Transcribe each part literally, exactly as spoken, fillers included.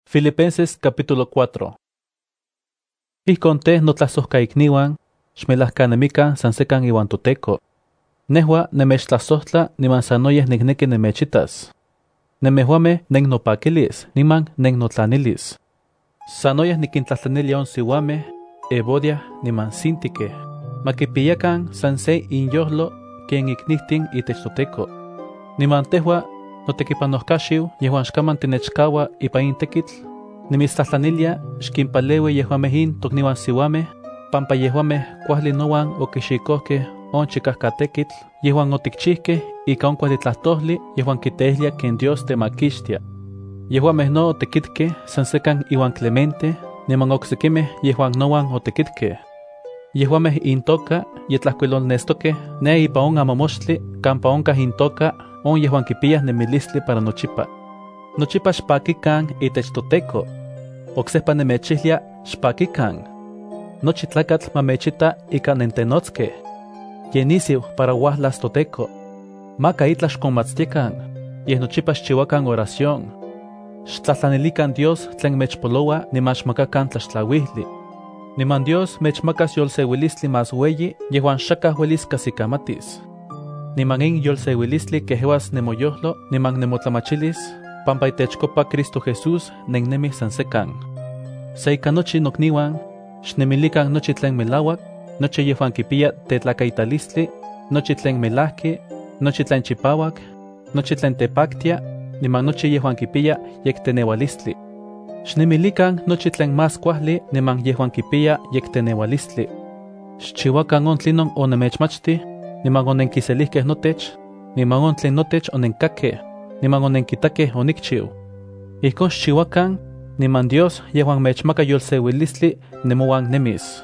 Filipenses capítulo cuatro. Ijkon teh notlasojkaikniuan, xmelajkanemikan san sekan iuan Toteko. Nehua nemechtlasohtla niman sanoyeh nikneki nemechitas. Nemehuameh nennopakilis niman nennotlanilis. Sanoyeh nikintlahtlanilia on siuameh, Evodia niman Sintike, makipiyakan san se inyohlo ken iknihtin itech Toteko. Niman tehua notekipanoscaxiu yehuan xkaman tinechkawa ipan in tekitl, nimitztlahtlanilia xkinpaleui yehuameh in tokniuan siuameh, pampa yehuameh kuajli nowan okixikohkeh on chikajkatekitl yehuan otikchihkeh ika on kuali tlahtoli yehuan kiteihlia ken Dios temakixtia. Yehuameh no otekitkeh san sekan iwan Clemente, niman oksekimeh yehuan nowan otekitkeh. Yehuameh intoka yetlahkuilolnestokeh ne ipan on amamoxtli kampa onkah intoka on yehuan kipiyah nemilistli para nochipa. Nochipa xpakikan itech Toteko. Oksejpa nemechihlia xpakikan. Nochi tlakatl mamechita ika nentenotskeh. Yenisiu para uahlas Toteko. Maka itlah xkonmatstiekan, yeh nochipa xchiuakan oración. Xtlahtlanilikan Dios tlen mechpoloua niman xmakakan tlaxtlauijli. Niman Dios mechmakas yolseuilistli mas weyi yehuan xakah uelis kasikamatis. Niman in yolseuilistli kehewas nemoyohlo niman nemotlamachilis, pampa itechkopa Cristo Jesús nennemih san sekan. Se ika nochi nokniuan, xnemilikan nochi tlen melauak, nochi yehuan kipiya tetlakaitalistli, nochi tlen melahki, nochi tlen chipawak, nochi tlen tepaktia, niman nochi yehuan kipiya yekteneualistli. Xnemilikan nochi tlen mas kuajli niman yehuan kipiya yekteneualistli. Xchiuakan on tlinon onemechmachti, niman onenkiselihkeh notech, niman on tlen notech onenkakeh, niman onenkitakeh onikchiu. Ijkon xchiuakan, niman Dios yehuan mechmaka yolseuilistli nemowan nemis.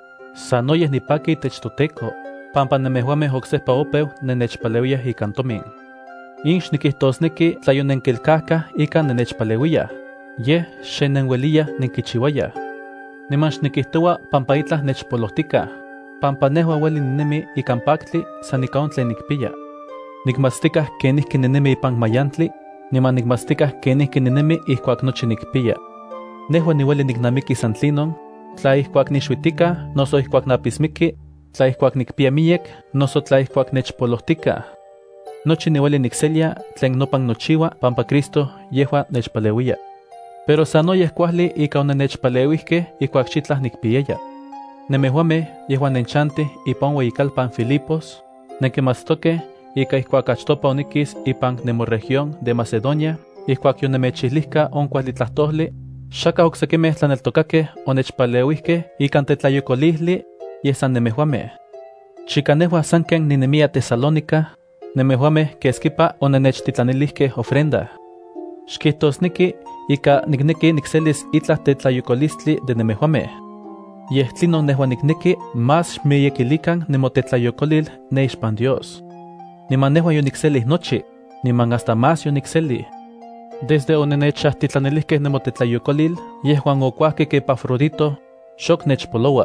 Sanoyeh nipaki itech Toteko, pampa nemehuameh oksejpa opeu nenechpaleuiyah ikan tomin. In xnikihtosneki tlayonenkelkahkah ika nenechpaleuiyah, yeh xenenhueliyah nenkichiuayah. Niman xnikihtoua pampa itlah nechpolohtikah, pampa nehua ueli ninemi ikan paktli san ika on tlen nikpiya. Nikmatstikah kenihki ninemi ipan mayantli, niman nikmatstikah kenihki ninemi ihkuak nochi nikpiya. Nehua niueli niknamiki san tlinon, tla ihkuak nixuitika, noso ihkuak napismiki, tla ihkuak nikpiya miyek, noso tla ihkuak nechpolohtika. Nochi niueli nikselia tlen nopan nochiua pampa Cristo yehua nechpaleuia. Pero sanoyeh kuajli ika onennechpaleuihkeh ihkuak xitlah nikpiyaya. Nemehuameh yehuan nenchantih ipan ueyikalpan Filipos, nenkimatstokeh ika ihkuak achtopa onikis ipan nemoregión de Macedonia, ihkuak yonemechilihka on kuali tlahtoli, xakah oksekimeh tlaneltokakeh onechpaleuihkeh ikan tetlayokolihli, yeh san nemehuameh. Chika nehua sanken ninemiya Tesalónica, nemehuameh keskipa onenechtitlanilijkeh ofrenda. Xkihtosneki ika nikneki nikselis itlah tetlayokolistli de nemehuameh. Yeh tlinon nehua nikneki mas xmiyekilikan nemotetlayokolil ne ixpan Dios. Niman nehua yonikselih nochi, niman hasta mas yonikselih. Desde onenechahtitlanilijkeh nemotetlayokolil, yehuan okuahkeh ke Epafrodito, xok nechpoloua.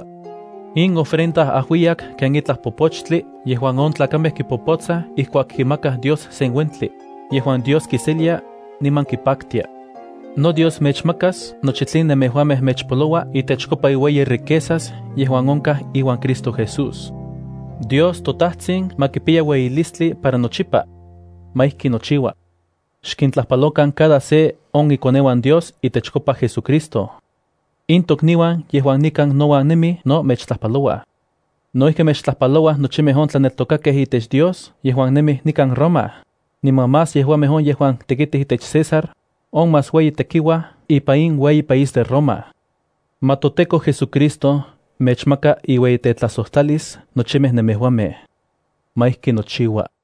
In ofrenda ahuiyak ken itlah popochtli, yehuan on tlakameh kipopotzah ihkuak kimakah Dios sen uentli, yehuan Dios kiselia niman kipaktia. No Dios mechmakas nochi tlin nemehuameh mechpoloua itechkopa iueyi riquezas yehuan onkah iwan Cristo Jesús. Dios Totahtzin makipiya ueyilistli para nochipa. Maihki nochiua. Xkintlahpalokan cada se on ikoneuan Dios itechkopa Jesucristo. In tokniuan yehuan nikan nowan nemi no mechtlahpaloa. Noihki mechtlahpaloa nochimeh on tlaneltokakeh itech Dios yehuan nemih nikan Roma. Niman mas yehuameh on yehuan tekitih itech César, on mas weyi tekiwa ipa in weyi país de Roma. Ma Toteko Jesucristo mechmaka iueyitetlasohtalis nochimeh nemehuameh. Maihki nochiua.